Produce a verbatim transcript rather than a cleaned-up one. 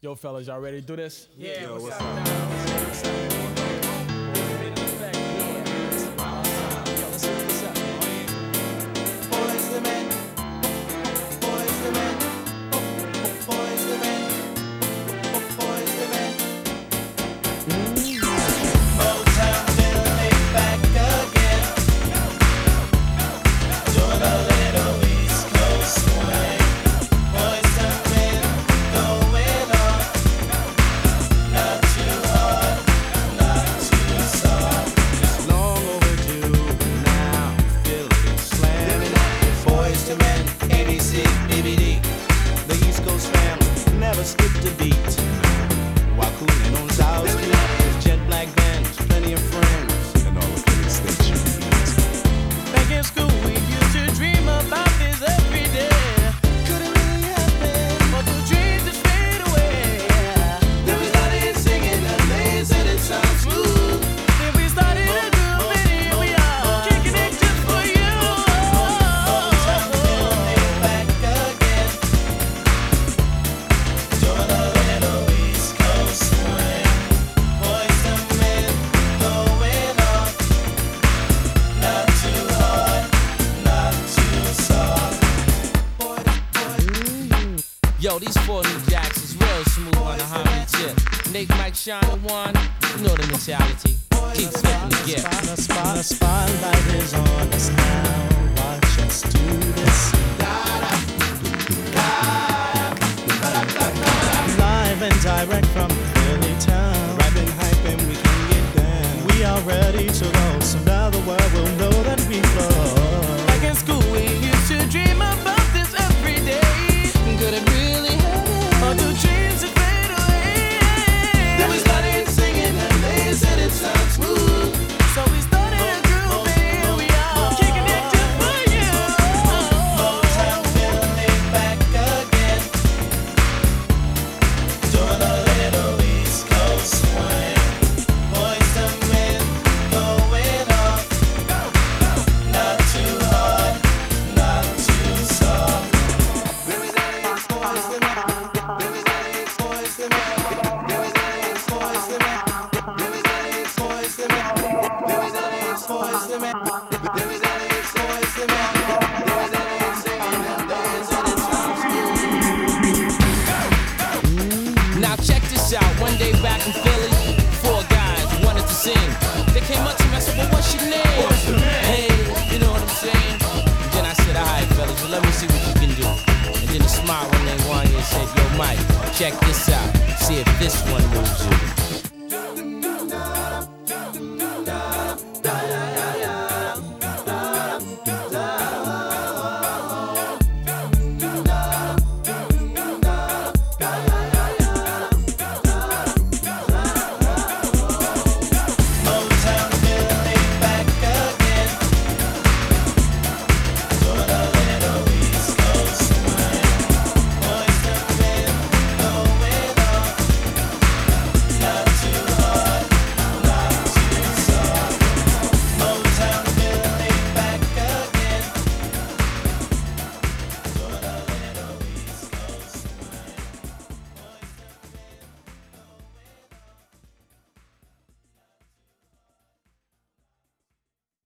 Yo, fellas, y'all ready to do this? Yeah, Yo, what's, what's up? up? What's up? Boys the men, boys the men, boys the men, boys the men. Motown Philly back again, doing a little East Coast swing. Boys the men going on, not too hard, not too soft. It's long overdue, now Philly slamming. Boys to men, A B C, B B D. The East Coast family never skipped a beat. While cooling on South Street with jet black bands, plenty of friends, and all the Philly states you can eat. Back in school, we used to dream about this every day. Could it really happen? But the dreams just fade away. Then we started singing the lays and it sounds smooth. Then we started a groove, and here we are, kicking it just for you. Motown Philly back again, doing a little East Coast swing. Boys to men going on, not too hard, not too soft. Boys, boys. Yo, these four new jacks is real smooth on the Harmony tip. Nate, Mike, Sean, and Juan, you know the mentality. Keep flipping the gift. The spot, the spotlight is on us now. Watch us do this. Live and direct from Philly town. Rapping, hyping, we can get down. We are ready to go, so now the world will know that we flow. Back in school, we used to dream about this every day. Could it really happen? All the dreams that fade away. Then we started singing the lays and it sounds smooth. So we started a groove, and here we are, kicking it just for you. Motown Philly back again, doing a little East Coast swing. Boys to men going on, not too hard, not too soft. Boys to men, boys to men, boys to men, boys to men, boys to men, boys to men. Now check this out. One day back in Philly, four guys wanted to sing. They came up to me, I said, well, what's your name? Hey, you know what I'm saying? And then I said, all right, fellas, well, let me see what you can do. And then he smiled when they won and said, yo, Mike, check this out. See if this one moves you.